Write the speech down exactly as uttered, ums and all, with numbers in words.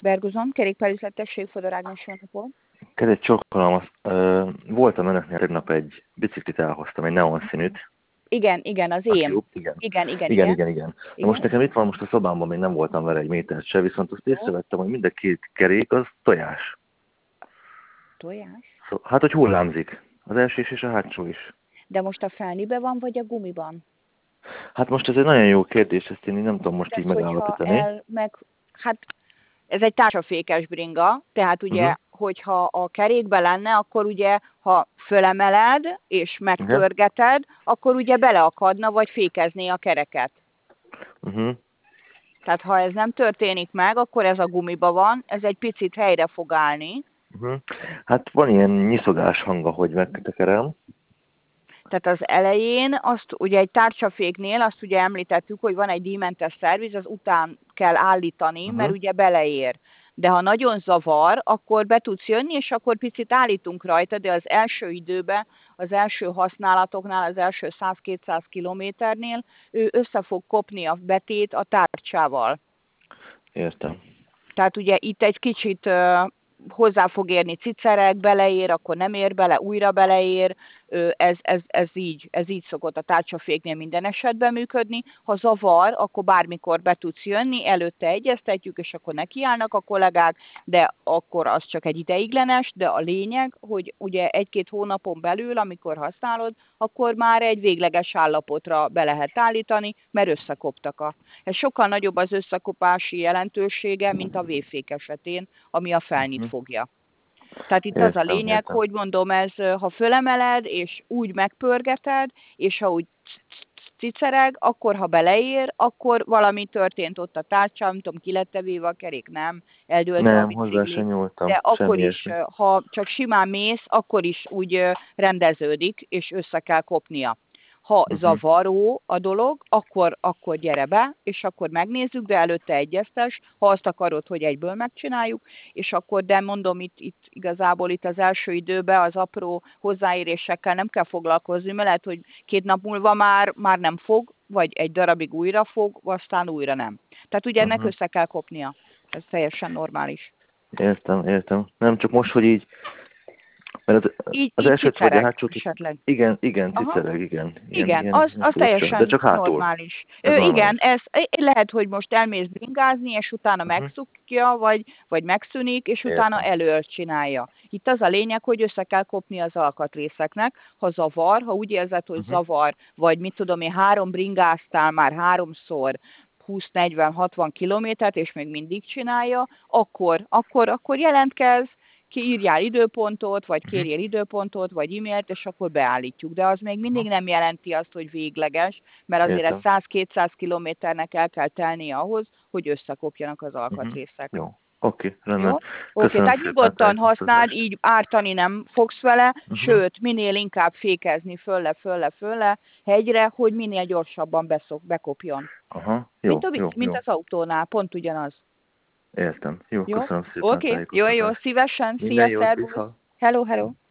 Bergozom, kerékpárüzletesség, Fodor Ágnes, jó napot. Kedves csokolom, uh, voltam önöknél tegnap egy biciklit elhoztam, egy neonszínűt. Igen, igen, az A én. Cube, igen. Igen, igen, Igen, igen. igen, igen. Na Igen. most nekem itt van most a szobámban, még nem voltam vele egy métert se, viszont azt Jó. észrevettem, hogy mind a két kerék az tojás. Tojás? Szó, hát, hogy hullámzik. Az első is és a hátsó is. De most a felnibe van, vagy a gumiban? Hát most ez egy nagyon jó kérdés, ezt én így nem tudom most Tehát, így hogyha megállapítani. el, meg, hát ez egy társafékes bringa, tehát ugye, Uh-huh. hogyha a kerékbe lenne, akkor ugye, ha fölemeled és Igen. megpörgeted, akkor ugye beleakadna, vagy fékezné a kereket. Uh-huh. Tehát ha ez nem történik meg, akkor ez a gumiba van, ez egy picit helyre fog állni. Uh-huh. Hát van ilyen nyiszogás hanga, hogy megtekerem. Tehát az elején, azt ugye egy tárcsaféknél azt ugye említettük, hogy van egy díjmentes szerviz, az után kell állítani, Uh-huh. mert ugye beleér. De ha nagyon zavar, akkor be tudsz jönni, és akkor picit állítunk rajta, de az első időben, az első használatoknál, az első száz-kétszáz kilométernél ő össze fog kopni a betét a tárcsával. Értem. Tehát ugye itt egy kicsit uh, hozzá fog érni cicerek, beleér, akkor nem ér bele, újra beleér, uh, ez, ez, ez, így, ez így szokott a tárcsaféknél minden esetben működni. Ha zavar, akkor bármikor be tudsz jönni, előtte egyeztetjük, és akkor nekiállnak a kollégák, de akkor az csak egy ideiglenes, de a lényeg, hogy ugye egy-két hónapon belül, amikor használod, akkor már egy végleges állapotra be lehet állítani, mert összekoptak a. Ez sokkal nagyobb az összekopási jelentősége, mint a véfék esetén, ami a felnyit fogja. Tehát itt Értem, az a lényeg, értem. hogy mondom, ez, ha fölemeled, és úgy megpörgeted, és ha úgy cicereg, akkor ha beleér, akkor valami történt ott a tárcsán, nem tudom, ki lett véve a kerék, nem, eldőlt a Nem, hozzá bicikli, sem nyúltam. de akkor Semmi is, ilyesmi. ha csak simán mész, akkor is úgy rendeződik, és össze kell kopnia. Ha Uh-huh. zavaró a dolog, akkor, akkor gyere be, és akkor megnézzük, de előtte egyeztes, ha azt akarod, hogy egyből megcsináljuk, és akkor, de mondom, itt, itt igazából itt az első időben az apró hozzáérésekkel nem kell foglalkozni, mert lehet, hogy két nap múlva már, már nem fog, vagy egy darabig újra fog, aztán újra nem. Tehát ugye ennek Uh-huh. össze kell kopnia. Ez teljesen normális. Értem, értem. Nem csak most, hogy így, mert az, Így, az így elsőt vagy a cicereg hátsót, esetleg. igen, igen, Aha. cicereg, igen. Ilyen, Igen, ilyen, az, ilyen az furcsa, de teljesen csak hátul. normális. Ez Ö, normális. igen, ez lehet, hogy most elmész bringázni, és utána Uh-huh. megszukja, vagy, vagy megszűnik, és utána Értem. elől csinálja. Itt az a lényeg, hogy össze kell kopni az alkatrészeknek, ha zavar, ha úgy érzed, hogy Uh-huh. zavar, vagy mit tudom én, három bringáztál már háromszor, húsz, negyven, hatvan kilométert, és még mindig csinálja, akkor, akkor, akkor jelentkezz, kiírjál időpontot, vagy Uh-huh. kérjél időpontot, vagy e-mailt, és akkor beállítjuk. De az még mindig nem jelenti azt, hogy végleges, mert azért ez száz-kétszáz kilométernek el kell telnie ahhoz, hogy összekopjanak az alkatrészek. Uh-huh. Jó. Oké, okay, rendben. Jó? Oké, okay, tehát nyugodtan használd, így ártani nem fogsz vele, uh-huh. sőt, minél inkább fékezni fölle, fölle, fölle, hegyre, hogy minél gyorsabban beszok, bekopjon. Aha, jó, mint, a, jó, mint jó. az autónál, pont ugyanaz. Értem. Jó, Jó? köszönöm szépen Oké, a okay. Jó, jó, tájékoztatást. szívesen, Minden szia, jót, szervusz. viszont. Hello, hello.